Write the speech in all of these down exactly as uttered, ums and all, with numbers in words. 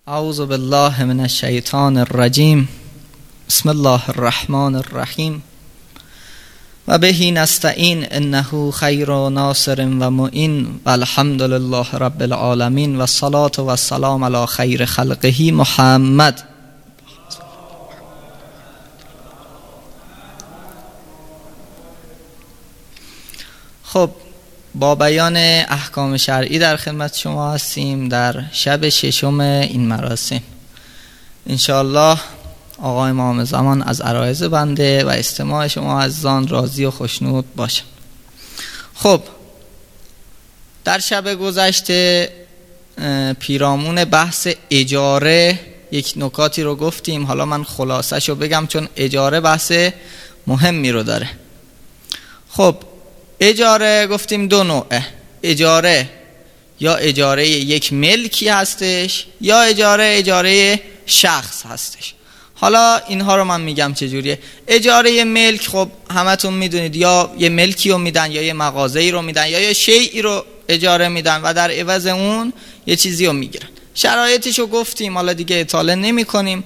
اعوذ بالله من الشیطان الرجیم. بسم الله الرحمن الرحیم. و بهی نستعین انه خیر ناصر و معین و الحمد لله رب العالمین و الصلاة و السلام علی خیر خلقه محمد. خب با بیان احکام شرعی در خدمت شما هستیم در شب ششم این مراسم. انشاءالله آقای امام زمان از عرایض بنده و استماع شما عزیزان راضی و خوشنود باشه. خب در شب گذشته پیرامون بحث اجاره یک نکاتی رو گفتیم. حالا من خلاصه شو بگم چون اجاره بحث مهمی رو داره. خب اجاره گفتیم دو نوعه، اجاره یا اجاره یک ملکی هستش یا اجاره اجاره شخص هستش. حالا اینها رو من میگم چجوریه. اجاره ملک خب همتون میدونید یا یه ملکی رو میدن یا یه مغازه‌ای رو میدن یا یه شیئی رو اجاره میدن و در عوض اون یه چیزی رو میگیرن. شرایطش رو گفتیم، حالا دیگه اطاله نمی کنیم.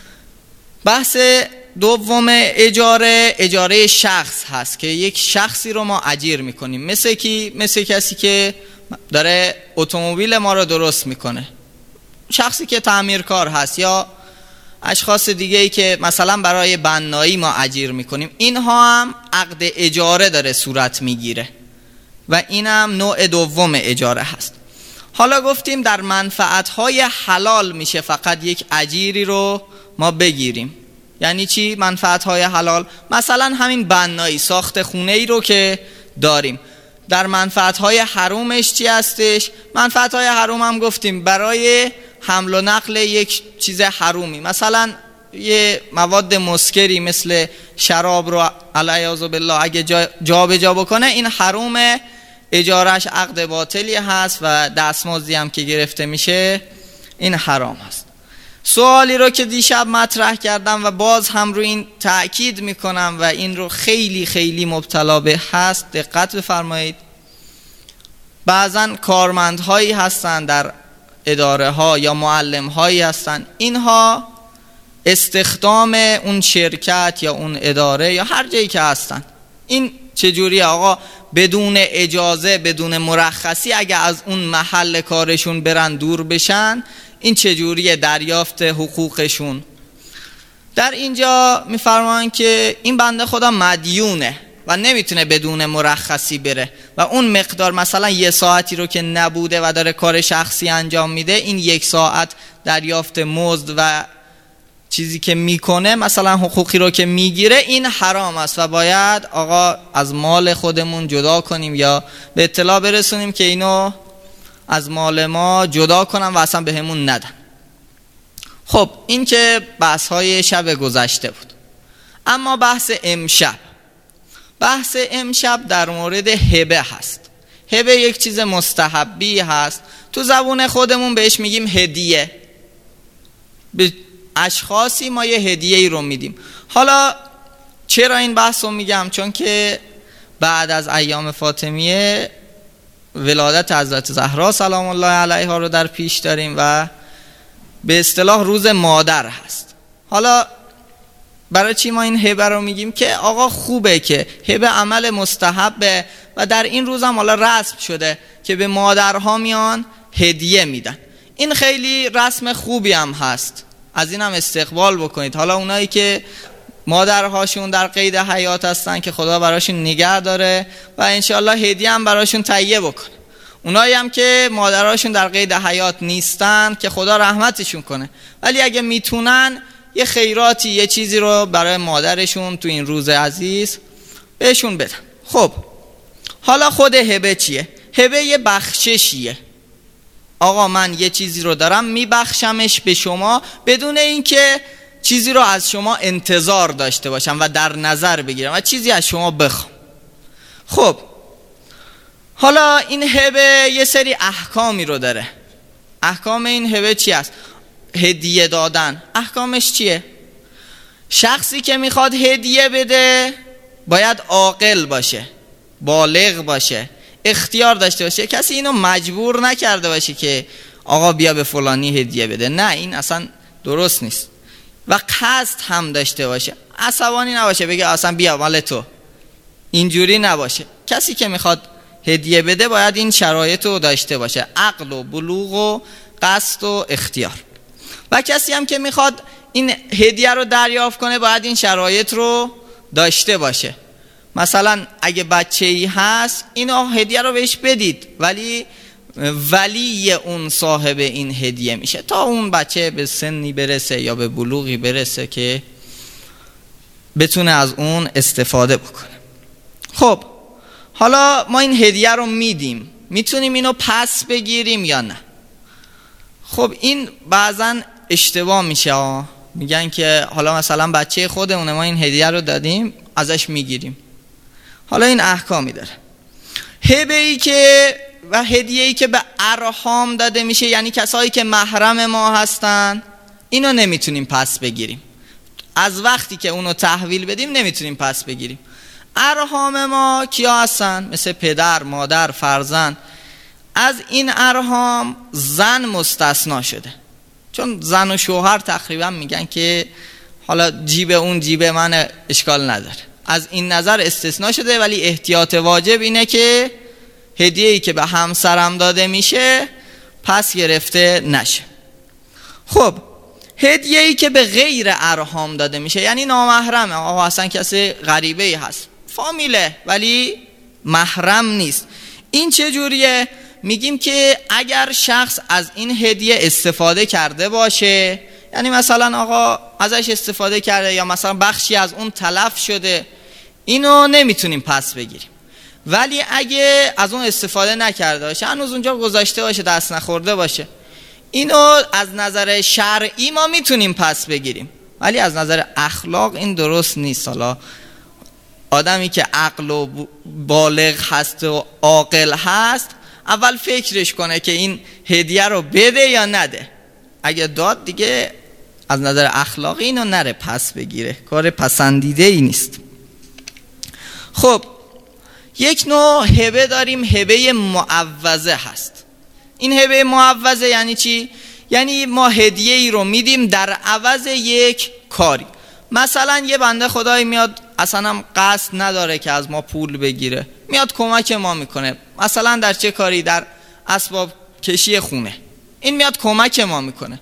بحث دوم اجاره اجاره شخص هست که یک شخصی رو ما اجیر میکنیم. مثل کی؟ مثل کسی که داره اتومبیل ما رو درست میکنه، شخصی که تعمیرکار هست یا اشخاص دیگه ای که مثلا برای بنایی ما اجیر میکنیم. اینها هم عقد اجاره داره صورت میگیره و این هم نوع دوم اجاره هست. حالا گفتیم در منفعتهای حلال میشه فقط یک اجیری رو ما بگیریم. یعنی چی منفعتهای حلال؟ مثلا همین بنایی، ساخت خونه ای رو که داریم. در منفعتهای حرومش چی هستش؟ منفعتهای حروم هم گفتیم برای حمل و نقل یک چیز حرومی، مثلا یه مواد مسکری مثل شراب رو علیاذ بالله اگه جا, جا به جا بکنه این حروم، اجارش عقد باطلی هست و دستمزدی هم که گرفته میشه این حرام هست. سوالی رو که دیشب مطرح کردم و باز هم رو این تأکید میکنم و این رو خیلی خیلی مبتلا به هست، دقت بفرمایید. بعضن کارمندهایی هستن در اداره ها یا معلم هایی هستن، اینها استخدام اون شرکت یا اون اداره یا هر جایی که هستن، این چجوریه آقا؟ بدون اجازه، بدون مرخصی اگه از اون محل کارشون برن دور بشن، این چجوریه دریافت حقوقشون؟ در اینجا میفرمان که این بنده خدا مدیونه و نمیتونه بدون مرخصی بره و اون مقدار مثلا یه ساعتی رو که نبوده و داره کار شخصی انجام میده، این یک ساعت دریافت مزد و چیزی که میکنه مثلا حقوقی رو که میگیره این حرام است و باید آقا از مال خودمون جدا کنیم یا به اطلاع برسونیم که اینو از مال ما جدا کنم و اصلا به همون ندن. خب این که بحث های شب گذشته بود. اما بحث امشب، بحث امشب در مورد هبه هست. هبه یک چیز مستحبی هست، تو زبون خودمون بهش میگیم هدیه. به اشخاصی ما یه هدیه ای رو میدیم. حالا چرا این بحث رو میگم؟ چون که بعد از ایام فاطمیه ولادت حضرت زهرا سلام الله علیها رو در پیش داریم و به اصطلاح روز مادر هست. حالا برای چی ما این هبه رو میگیم؟ که آقا خوبه که هبه عمل مستحبه و در این روز هم حالا رسم شده که به مادرها میان هدیه میدن. این خیلی رسم خوبی هم هست، از این هم استقبال بکنید. حالا اونایی که مادرهاشون در قید حیات هستن که خدا براشون نگه داره و انشاءالله هدیه هم براشون تهیه بکنه. اونایی هم که مادرهاشون در قید حیات نیستن که خدا رحمتشون کنه، ولی اگه میتونن یه خیراتی، یه چیزی رو برای مادرشون تو این روز عزیز بهشون بدن. خب حالا خود هبه چیه؟ هبه یه بخششیه. آقا من یه چیزی رو دارم میبخشمش به شما بدون اینکه چیزی رو از شما انتظار داشته باشم و در نظر بگیرم و چیزی از شما بخوام. خب حالا این هبه یه سری احکامی رو داره. احکام این هبه چی است؟ هدیه دادن احکامش چیه؟ شخصی که میخواد هدیه بده باید عاقل باشه، بالغ باشه، اختیار داشته باشه، کسی اینو مجبور نکرده باشه که آقا بیا به فلانی هدیه بده. نه، این اصلا درست نیست. و قصد هم داشته باشه، عصبانی نباشه بگه اصلا بیا مال تو، اینجوری نباشه. کسی که میخواد هدیه بده باید این شرایط رو داشته باشه، عقل و بلوغ و قصد و اختیار. و کسی هم که میخواد این هدیه رو دریافت کنه باید این شرایط رو داشته باشه. مثلا اگه بچه‌ای هست اینو هدیه رو بهش بدید، ولی ولی اون صاحب این هدیه میشه تا اون بچه به سنی برسه یا به بلوغی برسه که بتونه از اون استفاده بکنه. خب حالا ما این هدیه رو میدیم، میتونیم اینو پس بگیریم یا نه؟ خب این بعضن اشتباه میشه، میگن که حالا مثلا بچه خودمونه ما این هدیه رو دادیم ازش میگیریم. حالا این احکامی داره. هبه‌ای که و هدیه‌ای که به ارحام داده میشه، یعنی کسایی که محرم ما هستن، اینو نمیتونیم پس بگیریم. از وقتی که اونو تحویل بدیم نمیتونیم پس بگیریم. ارحام ما کیا هستن؟ مثل پدر، مادر، فرزند. از این ارحام زن مستثنا شده، چون زن و شوهر تقریبا میگن که حالا جیب اون جیب من اشکال نداره، از این نظر استثنا شده. ولی احتیاط واجب اینه که هدیه‌ای که به همسرم داده میشه پس گرفته نشه. خب هدیه‌ای که به غیر ارحام داده میشه، یعنی نامحرمه، آقا اصلا کسی غریبه‌ای هست، فامیله ولی محرم نیست، این چه جوریه؟ میگیم که اگر شخص از این هدیه استفاده کرده باشه، یعنی مثلا آقا ازش استفاده کرده یا مثلا بخشی از اون تلف شده، اینو نمیتونیم پس بگیریم. ولی اگه از اون استفاده نکرده باشه، هنوز اونجا گذاشته باشه، دست نخورده باشه، اینو از نظر شرعی ما میتونیم پس بگیریم. ولی از نظر اخلاق این درست نیست. حالا آدمی که عقل و بالغ هست و عاقل هست اول فکرش کنه که این هدیه رو بده یا نده. اگه داد دیگه از نظر اخلاقی اینو نره پس بگیره، کار پسندیده ای نیست. خب یک نوع هبه داریم، هبه معوضه هست. این هبه معوضه یعنی چی؟ یعنی ما هدیه ای رو میدیم در عوض یک کاری. مثلا یه بنده خدایی میاد اصلا هم قصد نداره که از ما پول بگیره، میاد کمک ما میکنه. مثلا در چه کاری؟ در اسباب کشی خونه. این میاد کمک ما میکنه،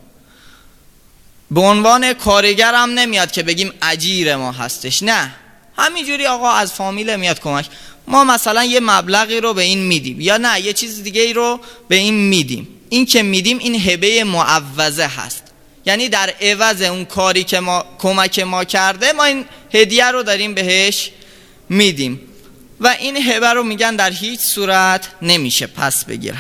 به عنوان کارگر هم نمیاد که بگیم اجیر ما هستش، نه، همینجوری آقا از فامیل میاد کمک. ما مثلا یه مبلغی رو به این میدیم یا نه یه چیز دیگه ای رو به این میدیم. این که میدیم این هبه معوضه هست، یعنی در عوض اون کاری که ما کمک ما کرده ما این هدیه رو داریم بهش میدیم. و این هبه رو میگن در هیچ صورت نمیشه پس بگیرن.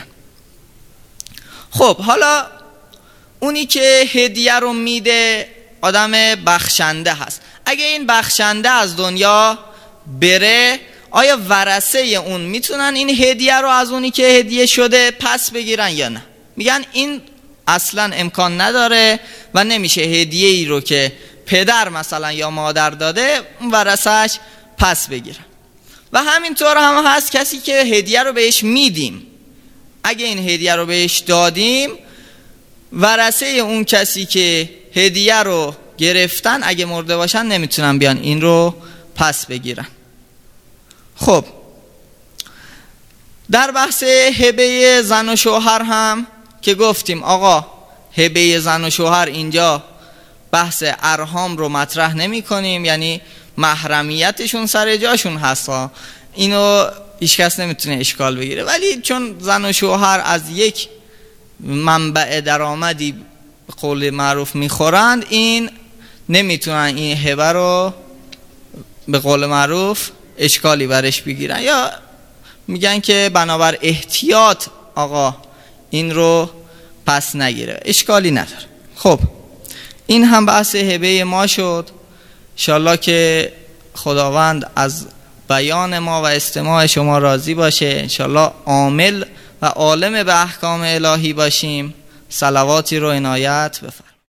خب حالا اونی که هدیه رو میده آدم بخشنده هست. اگه این بخشنده از دنیا بره، آیا ورثه اون میتونن این هدیه رو از اونی که هدیه شده پس بگیرن یا نه؟ میگن این اصلا امکان نداره و نمیشه هدیه ای رو که پدر مثلا یا مادر داده ورثه‌اش پس بگیرن. و همینطور هم هست کسی که هدیه رو بهش میدیم، اگه این هدیه رو بهش دادیم ورثه اون کسی که هدیه رو گرفتن اگه مرده باشن نمیتونن بیان این رو پس بگیرن. خب در بحث هبه زن و شوهر هم که گفتیم آقا هبه زن و شوهر اینجا بحث ارحام رو مطرح نمی کنیم، یعنی محرمیتشون سر جاشون هست، اینو هیچ کس نمیتونه اشکال بگیره. ولی چون زن و شوهر از یک منبع درآمدی به قول معروف میخورند، این نمیتونن این هبه رو به قول معروف اشکالی برش بگیرن، یا میگن که بنابر احتیاط آقا این رو پس نگیره، اشکالی نداره. خب این هم بحث هبه ما شد. انشالله که خداوند از بیان ما و استماع شما راضی باشه، انشالله عامل و عالم به احکام الهی باشیم. صلواتی رو عنایت بفرمایید.